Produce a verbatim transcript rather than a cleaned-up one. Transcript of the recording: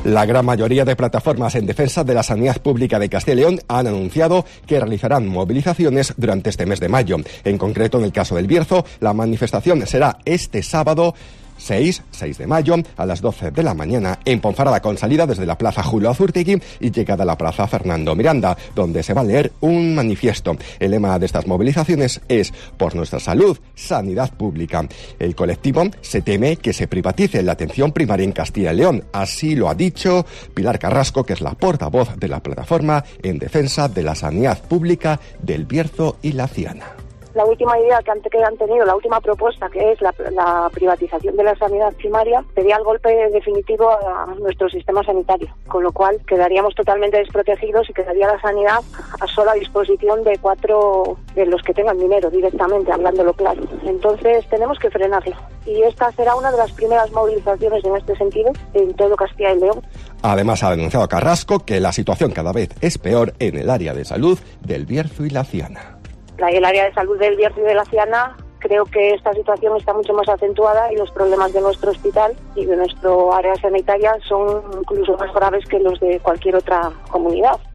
La gran mayoría de plataformas en defensa de la sanidad pública de Castilla y León han anunciado que realizarán movilizaciones durante este mes de mayo. En concreto, en el caso del Bierzo, la manifestación será este sábado seis de mayo a las doce de la mañana en Ponferrada, con salida desde la Plaza Julio Azurtegui y llegada a la Plaza Fernando Miranda, donde se va a leer un manifiesto. El lema de estas movilizaciones es "Por nuestra salud, sanidad pública". El colectivo se teme que se privatice la atención primaria en Castilla y León. Así lo ha dicho Pilar Carrasco, que es la portavoz de la plataforma en defensa de la sanidad pública del Bierzo y la Ciana. La última idea que han, que han tenido, la última propuesta, que es la, la privatización de la sanidad primaria, sería el golpe definitivo a nuestro sistema sanitario, con lo cual quedaríamos totalmente desprotegidos y quedaría la sanidad a sola disposición de cuatro de los que tengan dinero directamente, hablándolo claro. Entonces tenemos que frenarlo. Y esta será una de las primeras movilizaciones en este sentido en todo Castilla y León. Además, ha denunciado Carrasco que la situación cada vez es peor en el área de salud del Bierzo y la Ciana. El área de salud del Bierzo y de la Ciana, creo que esta situación está mucho más acentuada y los problemas de nuestro hospital y de nuestro área sanitaria son incluso más graves que los de cualquier otra comunidad.